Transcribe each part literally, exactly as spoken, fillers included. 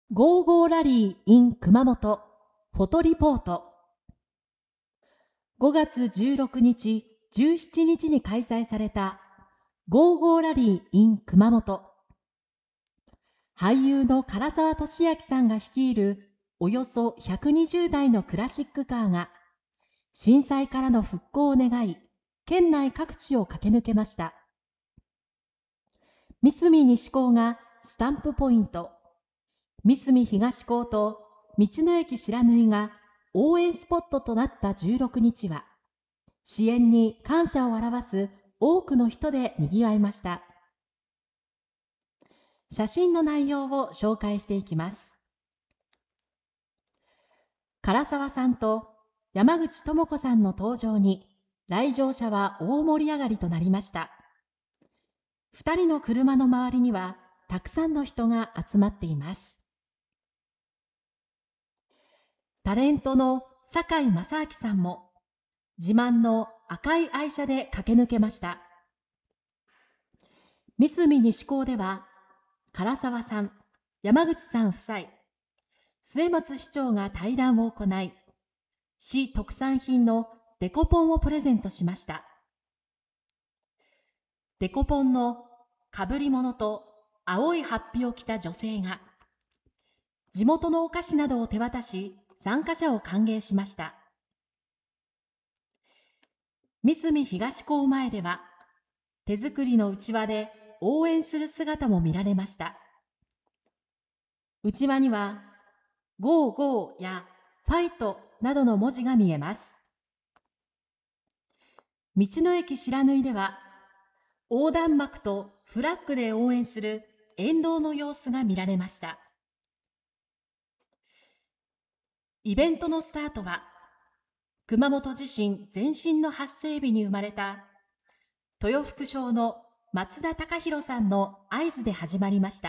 ゴーゴーラリー in 熊本フォトリポート。ごがつじゅうろくにち、じゅうしちにちに開催されたゴーゴーラリー in 熊本。俳優の唐沢寿明さんが率いるおよそひゃくにじゅうだいのクラシックカーが震災からの復興を願い、県内各地を駆け抜けました。三隅西高がスタンプポイント、三隅東高と道の駅白縫が応援スポットとなったじゅうろくにちは、支援に感謝を表す多くの人でにぎわいました。写真の内容を紹介していきます。唐沢さんと山口智子さんの登場に来場者は大盛り上がりとなりました。ふたりの車の周りにはたくさんの人が集まっています。タレントの堺正明さんも自慢の赤い愛車で駆け抜けました。三隅西高では唐沢さん、山口さん夫妻、末松市長が対談を行い、市特産品のデコポンをプレゼントしました。デコポンのかぶり物と青いハッピを着た女性が地元のお菓子などを手渡し、参加者を歓迎しました。三隅東高前では手作りのうちわで応援する姿も見られました。うちわにはゴーゴーやファイトなどの文字が見えます。道の駅白縫では横断幕とフラッグで応援する沿道の様子が見られました。イベントのスタートは熊本地震前震の発生日に生まれた豊福小の松田隆弘さんの合図で始まりました。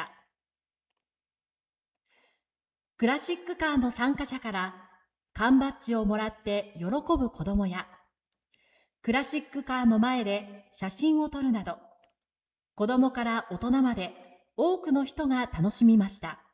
クラシックカーの参加者から缶バッジをもらって喜ぶ子どもや、クラシックカーの前で写真を撮るなど、子どもから大人まで多くの人が楽しみました。